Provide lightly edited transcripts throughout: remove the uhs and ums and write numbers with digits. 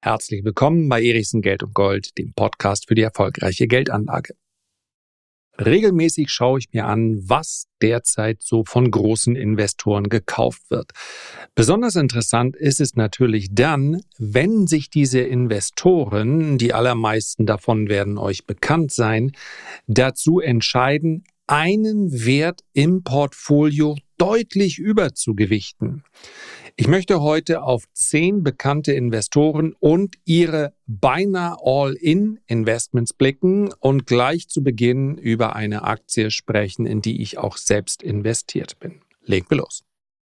Herzlich willkommen bei Erichsen Geld und Gold, dem Podcast für die erfolgreiche Geldanlage. Regelmäßig schaue ich mir an, was derzeit so von großen Investoren gekauft wird. Besonders interessant ist es natürlich dann, wenn sich diese Investoren, die allermeisten davon werden euch bekannt sein, dazu entscheiden, einen Wert im Portfolio deutlich überzugewichten. Ich möchte heute auf 10 bekannte Investoren und ihre beinahe All-in-Investments blicken und gleich zu Beginn über eine Aktie sprechen, in die ich auch selbst investiert bin. Legen wir los.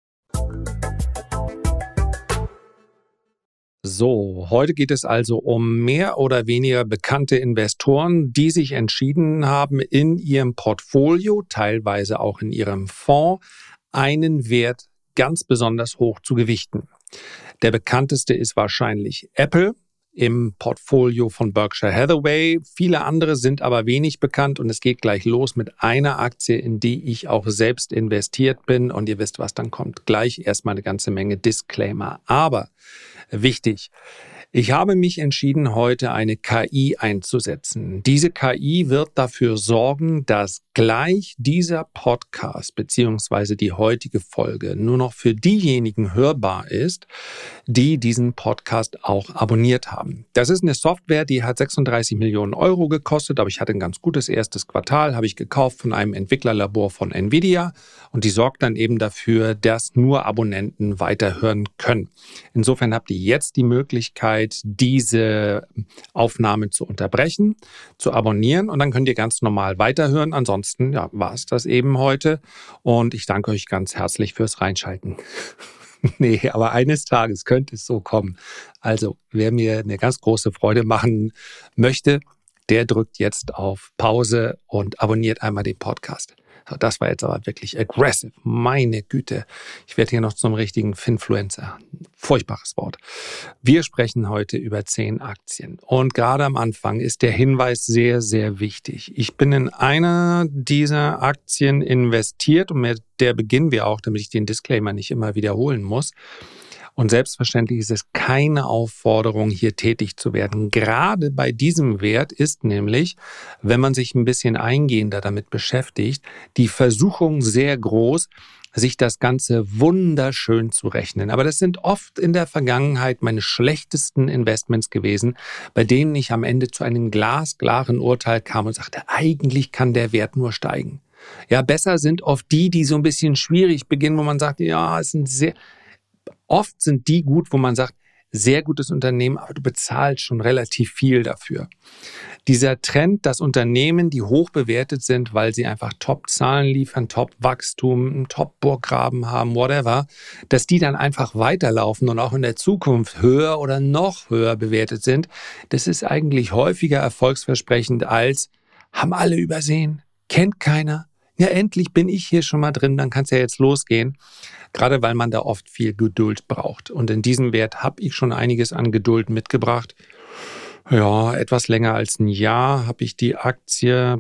So, heute geht es also um mehr oder weniger bekannte Investoren, die sich entschieden haben, in ihrem Portfolio, teilweise auch in ihrem Fonds, einen Wert ganz besonders hoch zu gewichten. Der bekannteste ist wahrscheinlich Apple im Portfolio von Berkshire Hathaway. Viele andere sind aber wenig bekannt und es geht gleich los mit einer Aktie, in die ich auch selbst investiert bin. Und ihr wisst, was dann kommt. Gleich erstmal eine ganze Menge Disclaimer. Aber wichtig, ich habe mich entschieden, heute eine KI einzusetzen. Diese KI wird dafür sorgen, dass gleich dieser Podcast bzw. die heutige Folge nur noch für diejenigen hörbar ist, die diesen Podcast auch abonniert haben. Das ist eine Software, die hat 36 Millionen Euro gekostet, aber ich hatte ein ganz gutes erstes Quartal, habe ich gekauft von einem Entwicklerlabor von Nvidia und die sorgt dann eben dafür, dass nur Abonnenten weiterhören können. Insofern habt ihr jetzt die Möglichkeit, diese Aufnahme zu unterbrechen, zu abonnieren und dann könnt ihr ganz normal weiterhören. Ansonsten war es das eben heute und ich danke euch ganz herzlich fürs Reinschalten. Nee, aber eines Tages könnte es so kommen. Also, wer mir eine ganz große Freude machen möchte, der drückt jetzt auf Pause und abonniert einmal den Podcast. Das war jetzt aber wirklich aggressive. Meine Güte. Ich werde hier noch zum richtigen Finfluencer. Furchtbares Wort. Wir sprechen heute über 10 Aktien. Und gerade am Anfang ist der Hinweis sehr, sehr wichtig. Ich bin in einer dieser Aktien investiert und mit der beginnen wir auch, damit ich den Disclaimer nicht immer wiederholen muss. Und selbstverständlich ist es keine Aufforderung, hier tätig zu werden. Gerade bei diesem Wert ist nämlich, wenn man sich ein bisschen eingehender damit beschäftigt, die Versuchung sehr groß, sich das Ganze wunderschön zu rechnen. Aber das sind oft in der Vergangenheit meine schlechtesten Investments gewesen, bei denen ich am Ende zu einem glasklaren Urteil kam und sagte, eigentlich kann der Wert nur steigen. Ja, besser sind oft die so ein bisschen schwierig beginnen, wo man sagt, ja, es sind oft sind die gut, wo man sagt, sehr gutes Unternehmen, aber du bezahlst schon relativ viel dafür. Dieser Trend, dass Unternehmen, die hoch bewertet sind, weil sie einfach Top-Zahlen liefern, Top-Wachstum, Top-Burggraben haben, whatever, dass die dann einfach weiterlaufen und auch in der Zukunft höher oder noch höher bewertet sind, das ist eigentlich häufiger erfolgsversprechend als, haben alle übersehen, kennt keiner. Ja, endlich bin ich hier schon mal drin, dann kann es ja jetzt losgehen. Gerade weil man da oft viel Geduld braucht. Und in diesem Wert habe ich schon einiges an Geduld mitgebracht. Ja, etwas länger als ein Jahr habe ich die Aktie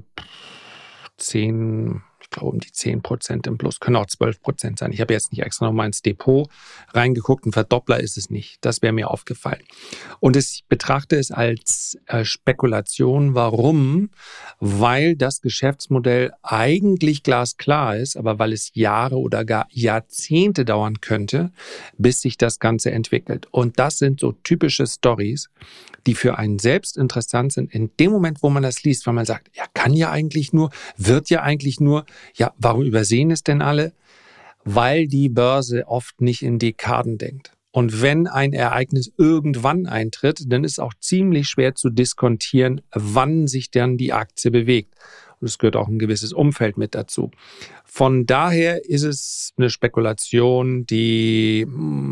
10, ich glaube um die 10% im Plus, können auch 12% sein. Ich habe jetzt nicht extra nochmal ins Depot reingeguckt, ein Verdoppler ist es nicht. Das wäre mir aufgefallen. Und ich betrachte es als Spekulation. Warum? Weil das Geschäftsmodell eigentlich glasklar ist, aber weil es Jahre oder gar Jahrzehnte dauern könnte, bis sich das Ganze entwickelt. Und das sind so typische Stories, die für einen selbst interessant sind, in dem Moment, wo man das liest, weil man sagt, ja, kann ja eigentlich nur, wird ja eigentlich nur, ja, warum übersehen es denn alle? Weil die Börse oft nicht in Dekaden denkt. Und wenn ein Ereignis irgendwann eintritt, dann ist auch ziemlich schwer zu diskontieren, wann sich dann die Aktie bewegt. Und es gehört auch ein gewisses Umfeld mit dazu. Von daher ist es eine Spekulation, die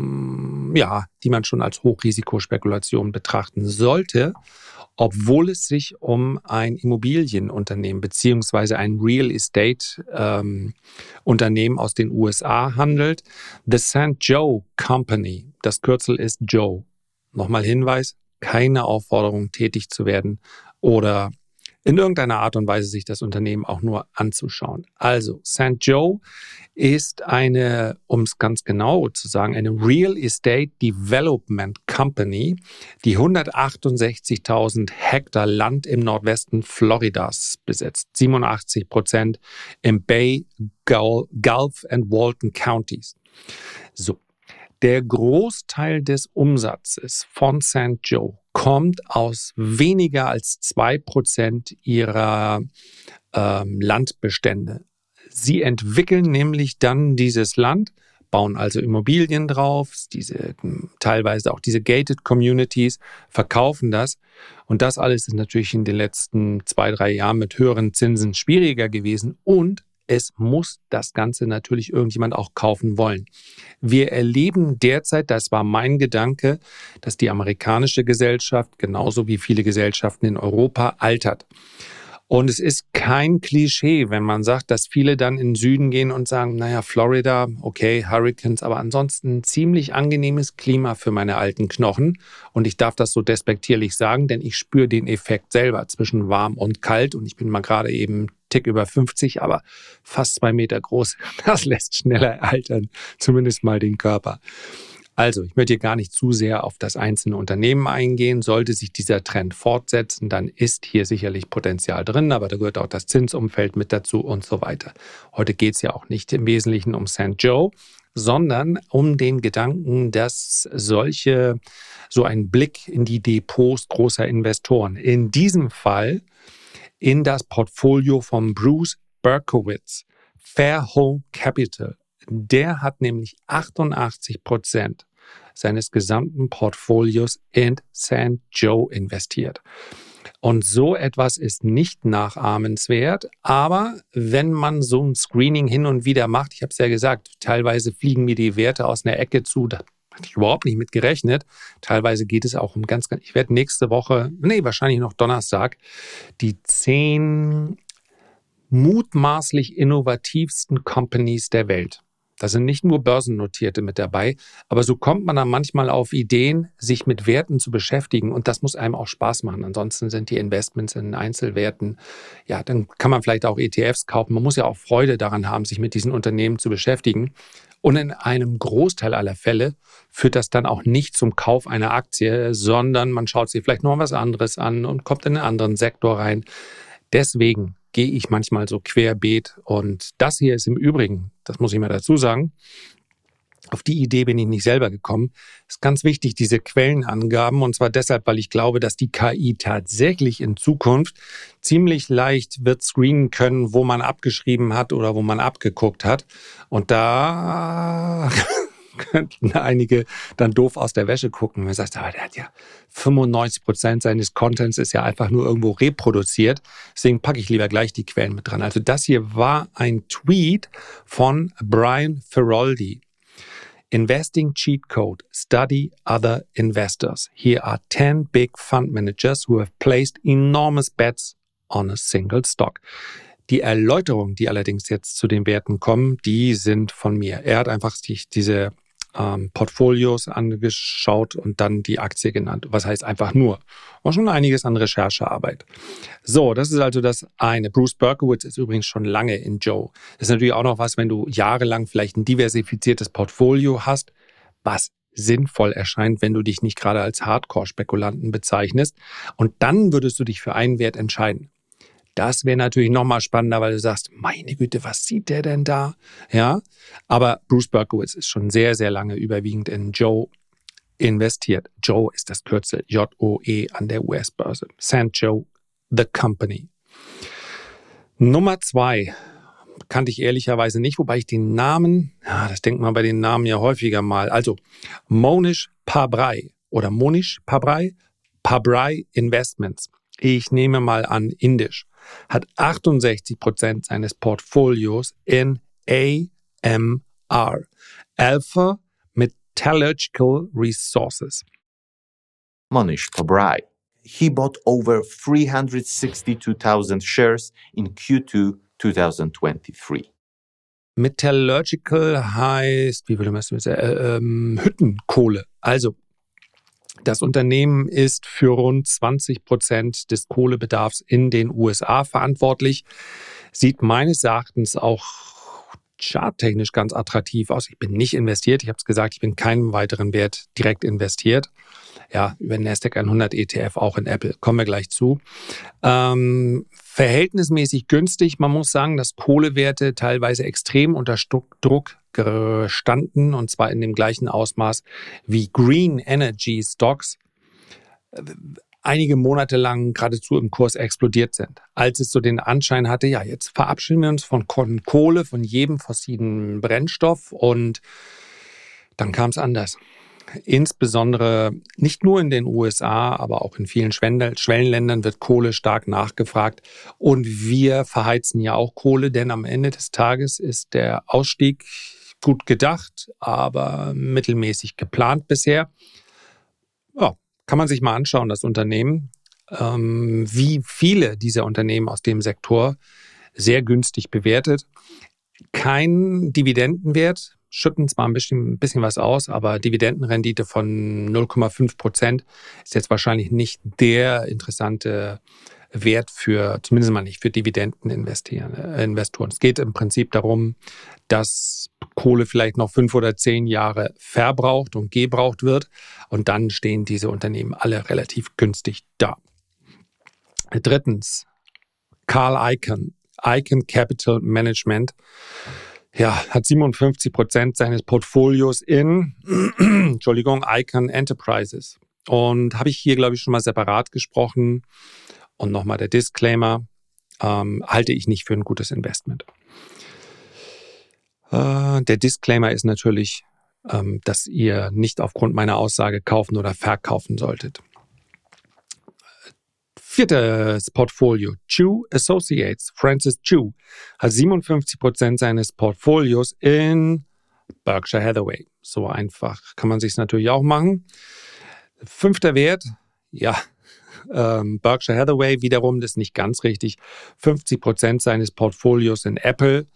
man schon als Hochrisikospekulation betrachten sollte, obwohl es sich um ein Immobilienunternehmen beziehungsweise ein Real Estate Unternehmen aus den USA handelt. The St. Joe Company, das Kürzel ist Joe. Nochmal Hinweis, keine Aufforderung, tätig zu werden oder in irgendeiner Art und Weise sich das Unternehmen auch nur anzuschauen. Also St. Joe ist eine, um es ganz genau zu sagen, eine Real Estate Development Company, die 168.000 Hektar Land im Nordwesten Floridas besitzt, 87% im Bay, Gulf and Walton Counties. So. Der Großteil des Umsatzes von St. Joe kommt aus weniger als 2% ihrer Landbestände. Sie entwickeln nämlich dann dieses Land, bauen also Immobilien drauf, teilweise auch diese Gated Communities, verkaufen das. Und das alles ist natürlich in den letzten 2-3 Jahren mit höheren Zinsen schwieriger gewesen und es muss das Ganze natürlich irgendjemand auch kaufen wollen. Wir erleben derzeit, das war mein Gedanke, dass die amerikanische Gesellschaft, genauso wie viele Gesellschaften in Europa, altert. Und es ist kein Klischee, wenn man sagt, dass viele dann in den Süden gehen und sagen, naja, Florida, okay, Hurricanes, aber ansonsten ein ziemlich angenehmes Klima für meine alten Knochen. Und ich darf das so despektierlich sagen, denn ich spüre den Effekt selber zwischen warm und kalt. Und ich bin mal gerade eben Tick über 50, aber fast 2 Meter groß. Das lässt schneller altern, zumindest mal den Körper. Also, ich möchte hier gar nicht zu sehr auf das einzelne Unternehmen eingehen. Sollte sich dieser Trend fortsetzen, dann ist hier sicherlich Potenzial drin, aber da gehört auch das Zinsumfeld mit dazu und so weiter. Heute geht es ja auch nicht im Wesentlichen um St. Joe, sondern um den Gedanken, dass so ein Blick in die Depots großer Investoren, in diesem Fall in das Portfolio von Bruce Berkowitz, Fairholme Capital, der hat nämlich 88% seines gesamten Portfolios in St. Joe investiert. Und so etwas ist nicht nachahmenswert, aber wenn man so ein Screening hin und wieder macht, ich habe es ja gesagt, teilweise fliegen mir die Werte aus einer Ecke zu, da hatte ich überhaupt nicht mit gerechnet. Teilweise geht es auch um ich werde nächste Woche, wahrscheinlich noch Donnerstag, die 10 mutmaßlich innovativsten Companies der Welt. Da sind nicht nur Börsennotierte mit dabei, aber so kommt man dann manchmal auf Ideen, sich mit Werten zu beschäftigen und das muss einem auch Spaß machen. Ansonsten sind die Investments in Einzelwerten, ja, dann kann man vielleicht auch ETFs kaufen. Man muss ja auch Freude daran haben, sich mit diesen Unternehmen zu beschäftigen. Und in einem Großteil aller Fälle führt das dann auch nicht zum Kauf einer Aktie, sondern man schaut sich vielleicht noch was anderes an und kommt in einen anderen Sektor rein. Deswegen gehe ich manchmal so querbeet. Und das hier ist im Übrigen, das muss ich mal dazu sagen, auf die Idee bin ich nicht selber gekommen. Es ist ganz wichtig, diese Quellenangaben. Und zwar deshalb, weil ich glaube, dass die KI tatsächlich in Zukunft ziemlich leicht wird screenen können, wo man abgeschrieben hat oder wo man abgeguckt hat. Und da könnten einige dann doof aus der Wäsche gucken. Man sagt, aber der hat ja 95% seines Contents ist ja einfach nur irgendwo reproduziert. Deswegen packe ich lieber gleich die Quellen mit dran. Also das hier war ein Tweet von Brian Feroldi. Investing Cheat Code. Study other investors. Here are 10 big fund managers who have placed enormous bets on a single stock. Die Erläuterungen, die allerdings jetzt zu den Werten kommen, die sind von mir. Er hat einfach sich diese Portfolios angeschaut und dann die Aktie genannt. Was heißt einfach nur? War schon einiges an Recherchearbeit. So, das ist also das eine. Bruce Berkowitz ist übrigens schon lange in Joe. Das ist natürlich auch noch was, wenn du jahrelang vielleicht ein diversifiziertes Portfolio hast, was sinnvoll erscheint, wenn du dich nicht gerade als Hardcore-Spekulanten bezeichnest. Und dann würdest du dich für einen Wert entscheiden. Das wäre natürlich nochmal spannender, weil du sagst, meine Güte, was sieht der denn da? Ja, aber Bruce Berkowitz ist schon sehr, sehr lange überwiegend in Joe investiert. Joe ist das Kürzel JOE an der US-Börse. St. Joe, the company. Nummer 2 kannte ich ehrlicherweise nicht, wobei ich den Namen, das denkt man bei den Namen ja häufiger mal. Also Monish Pabrai oder Monish Pabrai, Pabrai Investments. Ich nehme mal an, indisch, hat 68% seines Portfolios in AMR, Alpha Metallurgical Resources. Monish Pabrai. He bought over 362,000 shares in Q2 2023. Metallurgical heißt, wie würde man es sagen, Hüttenkohle. Also Das Unternehmen ist für rund 20% des Kohlebedarfs in den USA verantwortlich. Sieht meines Erachtens auch charttechnisch ganz attraktiv aus. Ich bin nicht investiert. Ich habe es gesagt, ich bin keinem weiteren Wert direkt investiert. Ja, über den Nasdaq 100 ETF auch in Apple. Kommen wir gleich zu. Verhältnismäßig günstig. Man muss sagen, dass Kohlewerte teilweise extrem unter Druck gestanden, und zwar in dem gleichen Ausmaß wie Green Energy Stocks einige Monate lang geradezu im Kurs explodiert sind. Als es so den Anschein hatte, ja, jetzt verabschieden wir uns von Kohle, von jedem fossilen Brennstoff, und dann kam es anders. Insbesondere nicht nur in den USA, aber auch in vielen Schwellenländern wird Kohle stark nachgefragt. Und wir verheizen ja auch Kohle, denn am Ende des Tages ist der Ausstieg gut gedacht, aber mittelmäßig geplant bisher. Ja, kann man sich mal anschauen, das Unternehmen, wie viele dieser Unternehmen aus dem Sektor sehr günstig bewertet. Kein Dividendenwert, schütten zwar ein bisschen was aus, aber Dividendenrendite von 0,5% ist jetzt wahrscheinlich nicht der interessante Wert für, zumindest mal nicht für Dividendeninvestoren. Es geht im Prinzip darum, dass Kohle vielleicht noch 5 oder 10 Jahre verbraucht und gebraucht wird, und dann stehen diese Unternehmen alle relativ günstig da. Drittens, Carl Icahn Capital Management, ja, hat 57% seines Portfolios in Icahn Enterprises. Und habe ich hier, glaube ich, schon mal separat gesprochen. Und nochmal der Disclaimer, halte ich nicht für ein gutes Investment. Der Disclaimer ist natürlich, dass ihr nicht aufgrund meiner Aussage kaufen oder verkaufen solltet. Viertes Portfolio, Chu Associates. Francis Chu hat 57% seines Portfolios in Berkshire Hathaway. So einfach kann man sich natürlich auch machen. Fünfter Wert, ja, Berkshire Hathaway wiederum, das ist nicht ganz richtig. 50% seines Portfolios in Apple.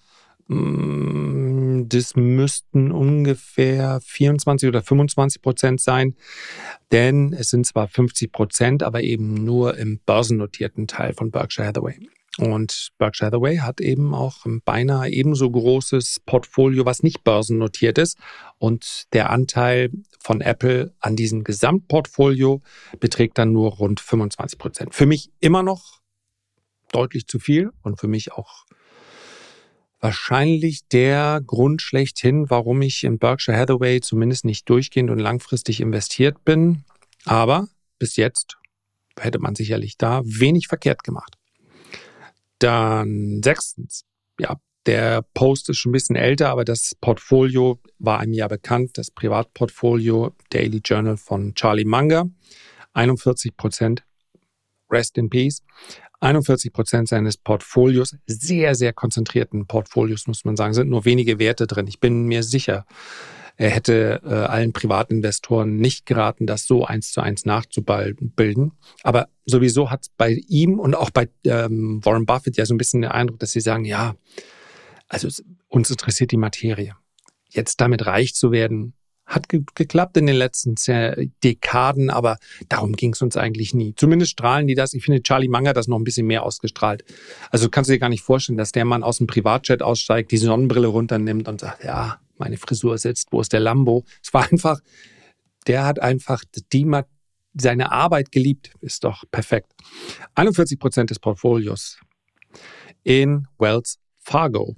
Das müssten ungefähr 24 oder 25% sein, denn es sind zwar 50%, aber eben nur im börsennotierten Teil von Berkshire Hathaway. Und Berkshire Hathaway hat eben auch ein beinahe ebenso großes Portfolio, was nicht börsennotiert ist. Und der Anteil von Apple an diesem Gesamtportfolio beträgt dann nur rund 25%. Für mich immer noch deutlich zu viel und für mich auch wahrscheinlich der Grund schlechthin, warum ich in Berkshire Hathaway zumindest nicht durchgehend und langfristig investiert bin. Aber bis jetzt hätte man sicherlich da wenig verkehrt gemacht. Dann sechstens, ja, der Post ist schon ein bisschen älter, aber das Portfolio war einem ja bekannt, das Privatportfolio Daily Journal von Charlie Munger, 41%, rest in peace, 41% seines Portfolios, sehr, sehr konzentrierten Portfolios, muss man sagen, sind nur wenige Werte drin. Ich bin mir sicher, er hätte allen Privatinvestoren nicht geraten, das so 1:1 nachzubilden. Aber sowieso hat es bei ihm und auch bei Warren Buffett ja so ein bisschen den Eindruck, dass sie sagen, ja, also uns interessiert die Materie. Jetzt damit reich zu werden, hat geklappt in den letzten Dekaden, aber darum ging es uns eigentlich nie. Zumindest strahlen die das. Ich finde, Charlie Munger hat das noch ein bisschen mehr ausgestrahlt. Also kannst du dir gar nicht vorstellen, dass der Mann aus dem Privatjet aussteigt, die Sonnenbrille runternimmt und sagt, ja, meine Frisur sitzt, wo ist der Lambo? Es war einfach, der hat einfach seine Arbeit geliebt. Ist doch perfekt. 41% des Portfolios in Wells Fargo.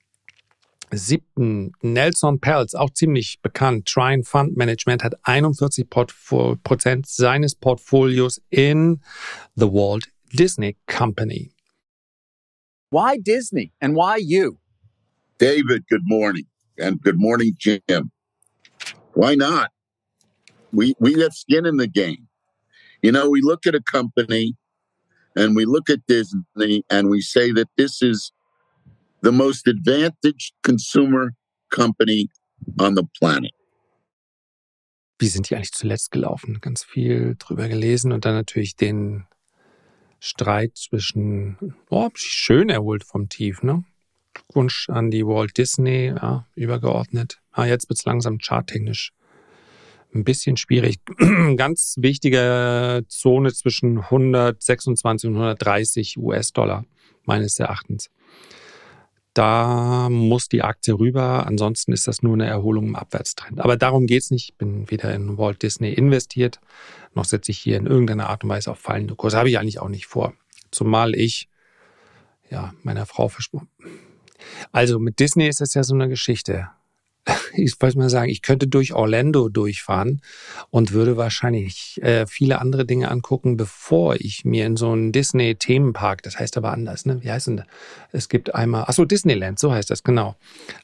7. Nelson Peltz, auch ziemlich bekannt. Trine Fund Management hat 41% seines Portfolios in The Walt Disney Company. Why Disney and why you? David, good morning. And good morning, Jim. Why not? We have skin in the game. You know, we look at a company and we look at Disney and we say that this is the most advantaged consumer company on the planet. Wie sind die eigentlich zuletzt gelaufen? Ganz viel drüber gelesen und dann natürlich den Streit zwischen, schön erholt vom Tief, ne? Glückwunsch an die Walt Disney, ja, übergeordnet. Jetzt wird es langsam charttechnisch ein bisschen schwierig. Ganz wichtige Zone zwischen 126 und 130 US-Dollar, meines Erachtens. Da muss die Aktie rüber, ansonsten ist das nur eine Erholung im Abwärtstrend. Aber darum geht es nicht. Ich bin weder in Walt Disney investiert, noch setze ich hier in irgendeiner Art und Weise auf fallende Kurse. Habe ich eigentlich auch nicht vor. Zumal ich meiner Frau versprochen. Also mit Disney ist das ja so eine Geschichte. Ich wollte mal sagen, ich könnte durch Orlando durchfahren und würde wahrscheinlich viele andere Dinge angucken, bevor ich mir in so einen Disney-Themenpark, das heißt aber anders, ne? Wie heißt denn das? Es gibt einmal, Disneyland, so heißt das, genau.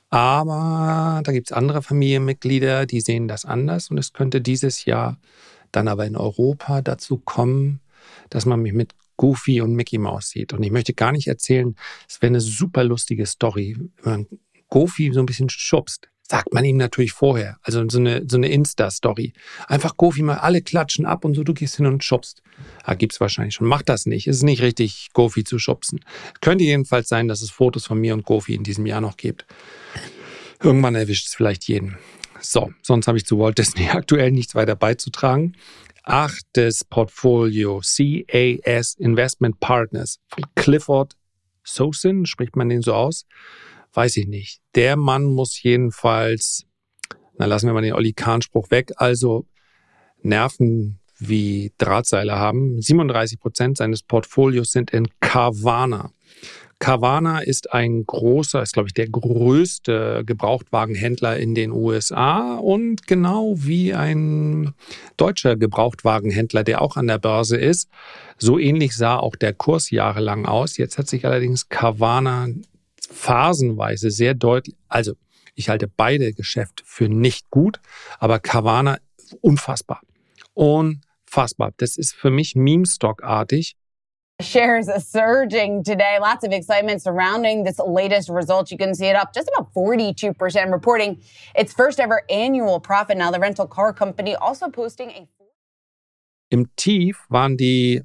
Aber da gibt es andere Familienmitglieder, die sehen das anders und es könnte dieses Jahr dann aber in Europa dazu kommen, dass man mich mit Goofy und Mickey Mouse sieht. Und ich möchte gar nicht erzählen, es wäre eine super lustige Story, wenn man Goofy so ein bisschen schubst. Sagt man ihm natürlich vorher. Also so eine Insta-Story. Einfach Goofy mal, alle klatschen ab und so, du gehst hin und schubst. Gibt's wahrscheinlich schon. Macht das nicht. Es ist nicht richtig, Goofy zu schubsen. Könnte jedenfalls sein, dass es Fotos von mir und Goofy in diesem Jahr noch gibt. Irgendwann erwischt es vielleicht jeden. So, sonst habe ich zu Walt Disney aktuell nichts weiter beizutragen. 8. Portfolio, CAS Investment Partners von Clifford Sosin, spricht man den so aus? Weiß ich nicht. Der Mann muss jedenfalls, lassen wir mal den Olli Kahn-Spruch weg, also Nerven wie Drahtseile haben. 37% seines Portfolios sind in Carvana. Carvana ist ein großer, ist glaube ich der größte Gebrauchtwagenhändler in den USA und genau wie ein deutscher Gebrauchtwagenhändler, der auch an der Börse ist. So ähnlich sah auch der Kurs jahrelang aus. Jetzt hat sich allerdings Carvana phasenweise sehr deutlich, also ich halte beide Geschäfte für nicht gut, aber Carvana unfassbar. Unfassbar. Das ist für mich Meme-Stock-artig. Shares surging today. Lots of excitement surrounding this latest result. You can see it up just about 42%, reporting its first ever annual profit. Now the rental car company also posting a... Im Tief waren die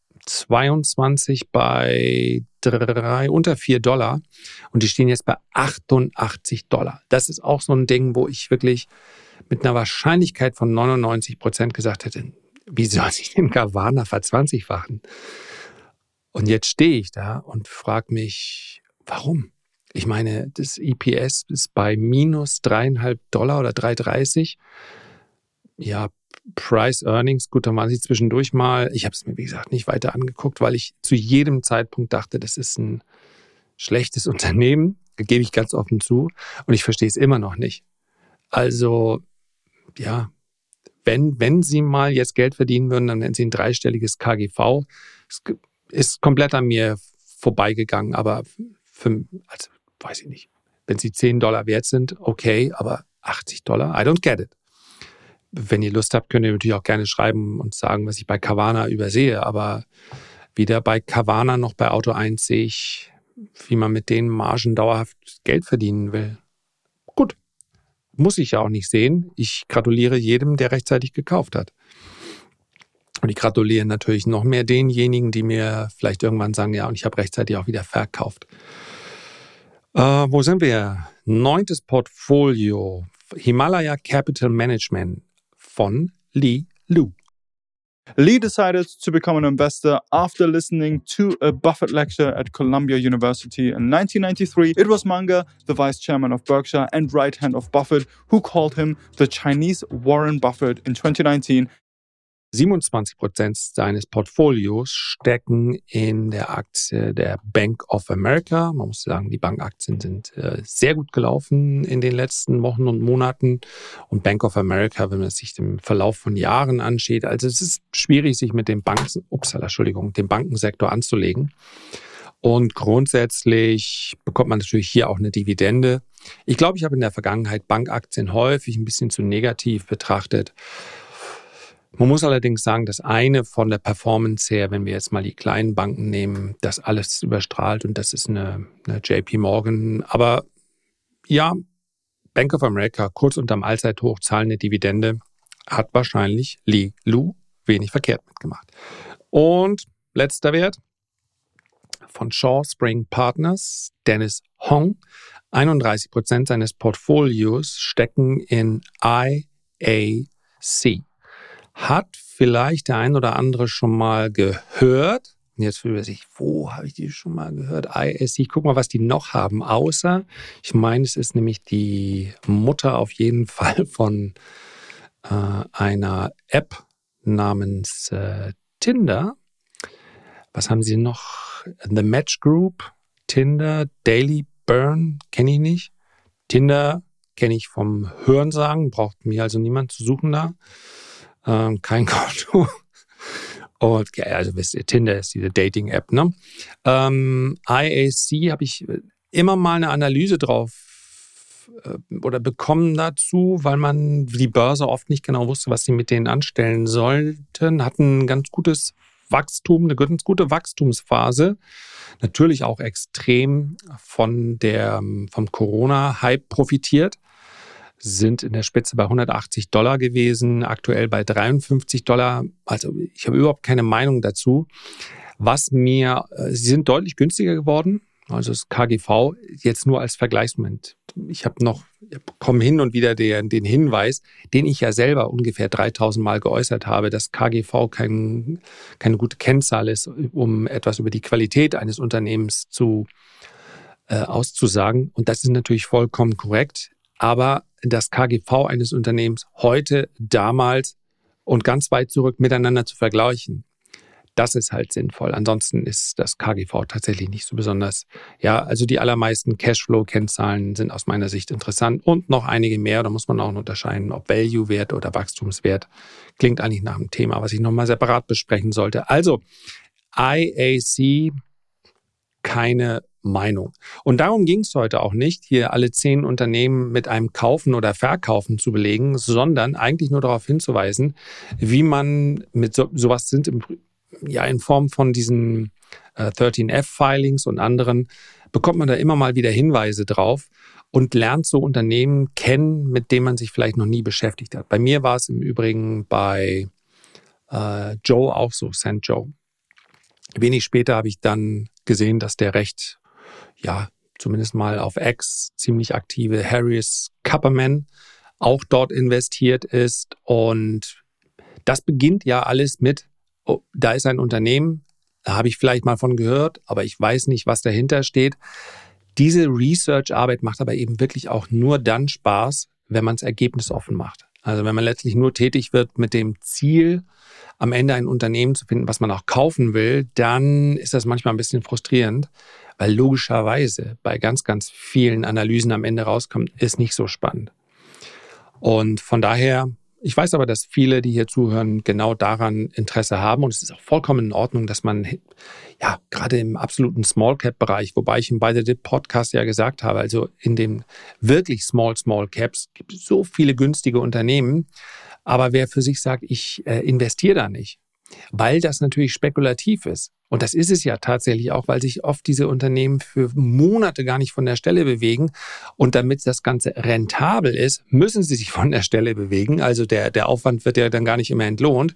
22 bei unter $4 und die stehen jetzt bei $88. Das ist auch so ein Ding, wo ich wirklich mit einer Wahrscheinlichkeit von 99% gesagt hätte, wie soll sich denn Carvana verzwanzigfachen? Und jetzt stehe ich da und frage mich, warum? Ich meine, das EPS ist bei minus $3,5 oder $3,30. Ja, Price Earnings, gut, dann waren sie zwischendurch mal. Ich habe es mir, wie gesagt, nicht weiter angeguckt, weil ich zu jedem Zeitpunkt dachte, das ist ein schlechtes Unternehmen. Das gebe ich ganz offen zu. Und ich verstehe es immer noch nicht. Also, ja, wenn sie mal jetzt Geld verdienen würden, dann nennen sie ein dreistelliges KGV. Es ist komplett an mir vorbeigegangen, aber also weiß ich nicht. Wenn sie $10 wert sind, okay, aber $80, I don't get it. Wenn ihr Lust habt, könnt ihr natürlich auch gerne schreiben und sagen, was ich bei Carvana übersehe. Aber weder bei Carvana noch bei Auto 1 sehe ich, wie man mit den Margen dauerhaft Geld verdienen will. Gut, muss ich ja auch nicht sehen. Ich gratuliere jedem, der rechtzeitig gekauft hat. Und ich gratuliere natürlich noch mehr denjenigen, die mir vielleicht irgendwann sagen, ja, und ich habe rechtzeitig auch wieder verkauft. Wo sind wir? 9. Portfolio, Himalaya Capital Management von Li Lu. Lee decided to become an investor after listening to a Buffett lecture at Columbia University in 1993. It was Munger, the vice chairman of Berkshire and right hand of Buffett, who called him the Chinese Warren Buffett in 2019. 27% seines Portfolios stecken in der Aktie der Bank of America. Man muss sagen, die Bankaktien sind sehr gut gelaufen in den letzten Wochen und Monaten. Und Bank of America, wenn man sich den Verlauf von Jahren anschaut, also es ist schwierig, sich mit dem Bankensektor anzulegen. Und grundsätzlich bekommt man natürlich hier auch eine Dividende. Ich glaube, ich habe in der Vergangenheit Bankaktien häufig ein bisschen zu negativ betrachtet. Man muss allerdings sagen, dass eine von der Performance her, wenn wir jetzt mal die kleinen Banken nehmen, das alles überstrahlt und das ist eine JP Morgan. Aber ja, Bank of America, kurz unterm Allzeithoch, zahlende Dividende, hat wahrscheinlich Li Lu wenig verkehrt mitgemacht. Und letzter Wert von Shaw Spring Partners, Dennis Hong. 31% seines Portfolios stecken in IA Hat vielleicht der ein oder andere schon mal gehört. Jetzt will sich, wo habe ich die schon mal gehört? IAC, ich guck mal, was die noch haben. Außer, ich meine, es ist nämlich die Mutter auf jeden Fall von einer App namens Tinder. Was haben sie noch? The Match Group, Tinder, Daily Burn, kenne ich nicht. Tinder kenne ich vom Hörensagen, braucht mir also niemand zu suchen da. Kein Konto. Und ja, also wisst ihr, Tinder ist diese Dating-App, ne? IAC habe ich immer mal eine Analyse drauf oder bekommen dazu, weil man die Börse oft nicht genau wusste, was sie mit denen anstellen sollten. Hatten ein ganz gutes Wachstum, eine ganz gute Wachstumsphase. Natürlich auch extrem vom Corona-Hype profitiert. Sind in der Spitze bei $180 gewesen, aktuell bei $53. Also ich habe überhaupt keine Meinung dazu. Sie sind deutlich günstiger geworden. Also das KGV jetzt nur als Vergleichsmoment. Ich bekomme hin und wieder den Hinweis, den ich ja selber ungefähr 3000 Mal geäußert habe, dass KGV keine gute Kennzahl ist, um etwas über die Qualität eines Unternehmens auszusagen. Und das ist natürlich vollkommen korrekt. Aber das KGV eines Unternehmens heute, damals und ganz weit zurück miteinander zu vergleichen, das ist halt sinnvoll. Ansonsten ist das KGV tatsächlich nicht so besonders. Ja, also die allermeisten Cashflow-Kennzahlen sind aus meiner Sicht interessant und noch einige mehr. Da muss man auch unterscheiden, ob Value-Wert oder Wachstumswert. Klingt eigentlich nach einem Thema, was ich nochmal separat besprechen sollte. Also IAC, keine Meinung. Und darum ging es heute auch nicht, hier alle 10 Unternehmen mit einem Kaufen oder Verkaufen zu belegen, sondern eigentlich nur darauf hinzuweisen, wie man mit sowas sind in Form von diesen 13F-Filings und anderen, bekommt man da immer mal wieder Hinweise drauf und lernt so Unternehmen kennen, mit denen man sich vielleicht noch nie beschäftigt hat. Bei mir war es im Übrigen bei Joe auch so, St. Joe. Wenig später habe ich dann gesehen, dass der recht, zumindest mal auf X ziemlich aktive Harris Kupperman auch dort investiert ist. Und das beginnt ja alles mit, da ist ein Unternehmen, da habe ich vielleicht mal von gehört, aber ich weiß nicht, was dahinter steht. Diese Research-Arbeit macht aber eben wirklich auch nur dann Spaß, wenn man es ergebnisoffen macht. Also wenn man letztlich nur tätig wird mit dem Ziel, am Ende ein Unternehmen zu finden, was man auch kaufen will, dann ist das manchmal ein bisschen frustrierend, weil logischerweise bei ganz, ganz vielen Analysen am Ende rauskommt, ist nicht so spannend. Und von daher, ich weiß aber, dass viele, die hier zuhören, genau daran Interesse haben. Und es ist auch vollkommen in Ordnung, dass man, gerade im absoluten Small-Cap-Bereich, wobei ich im By the Dip Podcast ja gesagt habe, also in den wirklich Small Caps gibt es so viele günstige Unternehmen. Aber wer für sich sagt, ich investiere da nicht, weil das natürlich spekulativ ist. Und das ist es ja tatsächlich auch, weil sich oft diese Unternehmen für Monate gar nicht von der Stelle bewegen. Und damit das Ganze rentabel ist, müssen sie sich von der Stelle bewegen. Also der Aufwand wird ja dann gar nicht immer entlohnt.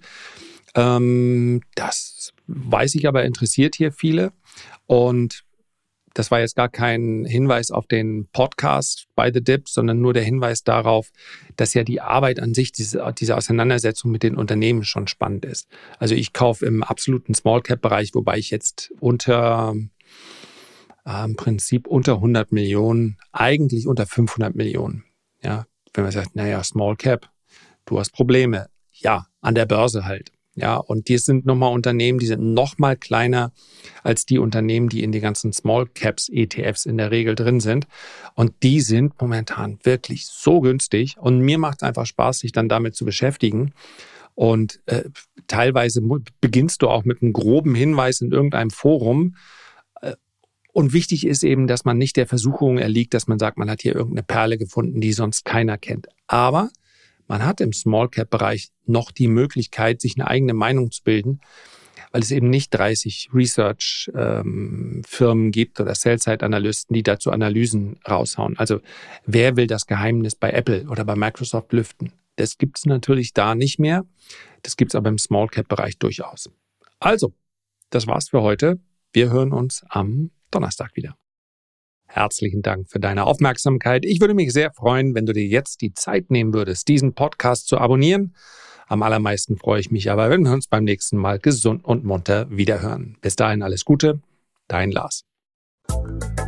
Das weiß ich aber, interessiert hier viele. Und das war jetzt gar kein Hinweis auf den Podcast By the Dip, sondern nur der Hinweis darauf, dass ja die Arbeit an sich, diese Auseinandersetzung mit den Unternehmen schon spannend ist. Also ich kaufe im absoluten Small-Cap-Bereich, wobei ich jetzt im Prinzip unter 100 Millionen, eigentlich unter 500 Millionen. Ja, wenn man sagt, Small-Cap, du hast Probleme. Ja, an der Börse halt. Ja, und die sind nochmal Unternehmen, die sind nochmal kleiner als die Unternehmen, die in die ganzen Small Caps ETFs in der Regel drin sind. Und die sind momentan wirklich so günstig. Und mir macht es einfach Spaß, sich dann damit zu beschäftigen. Und teilweise beginnst du auch mit einem groben Hinweis in irgendeinem Forum. Und wichtig ist eben, dass man nicht der Versuchung erliegt, dass man sagt, man hat hier irgendeine Perle gefunden, die sonst keiner kennt. Aber man hat im Small-Cap-Bereich noch die Möglichkeit, sich eine eigene Meinung zu bilden, weil es eben nicht 30 Research-Firmen gibt oder Sell-Side-Analysten, die dazu Analysen raushauen. Also wer will das Geheimnis bei Apple oder bei Microsoft lüften? Das gibt es natürlich da nicht mehr. Das gibt es aber im Small-Cap-Bereich durchaus. Also, das war's für heute. Wir hören uns am Donnerstag wieder. Herzlichen Dank für deine Aufmerksamkeit. Ich würde mich sehr freuen, wenn du dir jetzt die Zeit nehmen würdest, diesen Podcast zu abonnieren. Am allermeisten freue ich mich aber, wenn wir uns beim nächsten Mal gesund und munter wiederhören. Bis dahin alles Gute, dein Lars.